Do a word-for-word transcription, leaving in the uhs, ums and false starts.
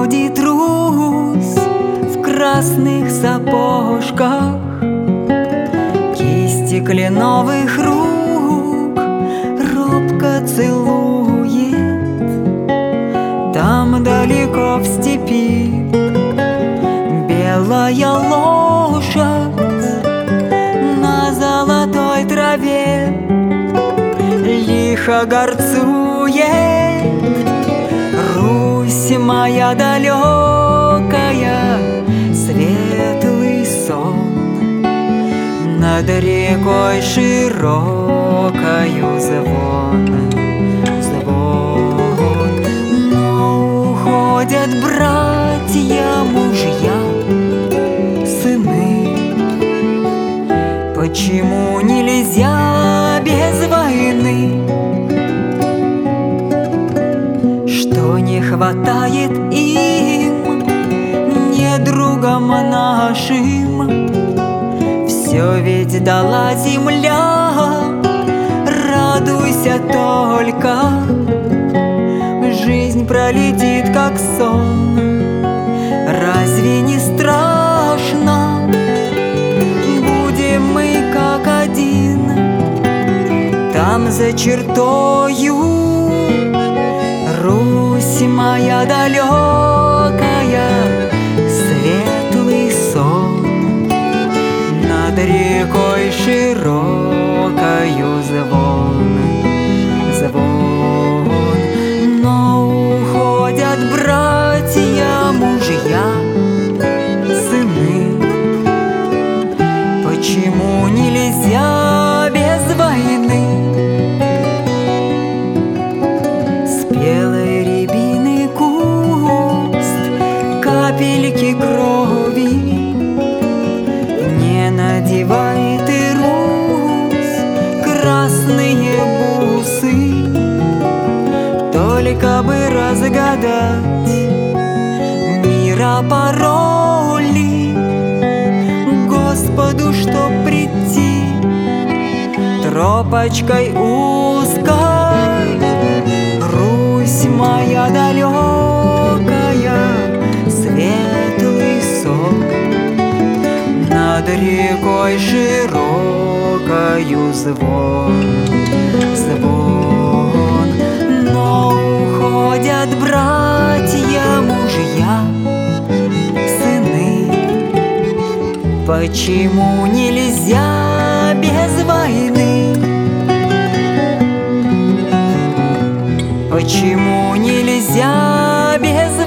ходит Русь в красных сапожках, кисти кленовых рук робко целует. Там далеко в степи белая лошадь на золотой траве лихо горцует. Русь моя далекая, светлый сон, над рекой широкою звон, звон. Но уходят братья, мужья, сыны. Почему нельзя без войны? Что не хватает им, недругам нашим? Все ведь дала земля, радуйся только. Жизнь пролетит, как сон, разве не страшно? Будем мы как один там за чертою. Русь моя далекая, светлый сон, над рекой широкою звон, звон. Но уходят братья, мужья, сыны. Почему нельзя без войны? Спелой рябины куст, капельки крови, не надевает и Русь красные бусы. Только бы разгадать мира пароли, Господу, чтоб прийти тропочкой узкой. Русь моя далекая, светлый сон, над рекой широкою звон, звон. Но уходят братья, мужья, сыны. Почему нельзя без войны? Почему нельзя без